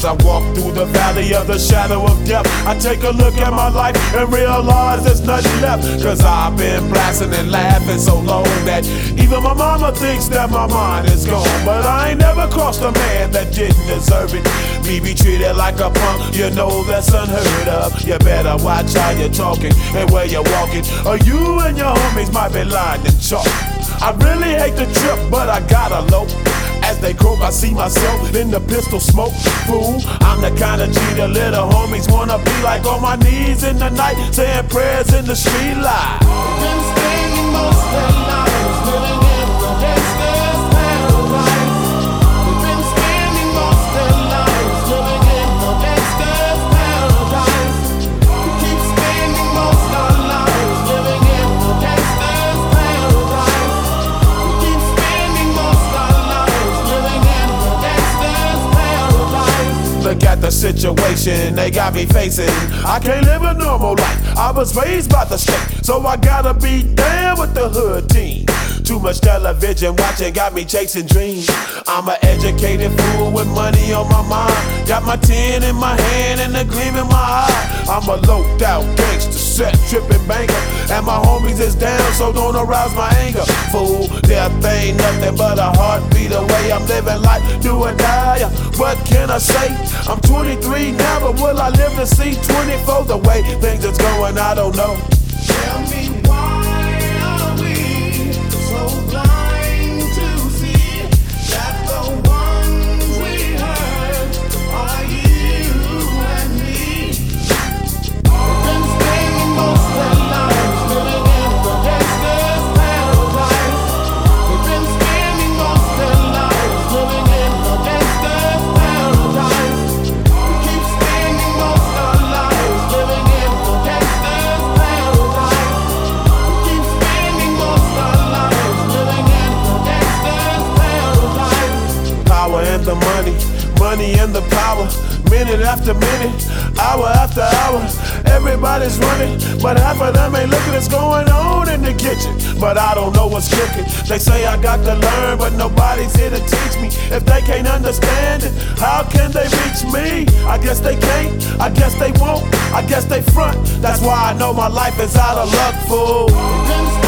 As I walk through the valley of the shadow of death, I take a look at my life and realize there's nothing left. Cause I've been blasting and laughing so long that even my mama thinks that my mind is gone. But I ain't never crossed a man that didn't deserve it. Me be treated like a punk, you know that's unheard of. You better watch how you're talking and where you're walking, or you and your homies might be lined in chalk. I really hate the trip, but I gotta low. As they croak, I see myself in the pistol smoke. Fool, I'm the kind of G the little homies wanna be like, on my knees in the night, saying prayers in the street light. Been spending most of their lives living in the gangster's paradise. We've been spending most of their lives living in the gangster's paradise. We keep spending most of our lives living in the gangster's paradise. We keep spending most of our lives living in the gangster's paradise. Look at the situation they got me facing. I can't live a normal life. I was raised by the state, so I gotta be down with the hood team. Too much television watching got me chasing dreams. I'm an educated fool with money on my mind. Got my 10 in my hand and a gleam in my eye. I'm a loped out gangster, set tripping banker, and my homies is down, so don't arouse my anger. Fool, death ain't nothing but a heartbeat away. I'm living life, do or die. What can I say? I'm 23 now, but will I live to see 24? The way things is going, I don't know. Tell me, why are we so blind to see that the ones we hurt are you and me? We've been spending most of our lives living in the gangster's paradise. We've been spending most of our lives living in the gangster's paradise. We keep spending most of our lives living in the gangster's paradise. We keep spending most of our lives living in the gangster's paradise. Power and the money, money and the power. Minute after minute, hour after hour, everybody's running, but half of them ain't looking what's going on in the kitchen. But I don't know what's cooking. They say I got to learn, but nobody's here to teach me. If they can't understand it, how can they reach me? I guess they can't, I guess they won't, I guess they front. That's why I know my life is out of luck, fool.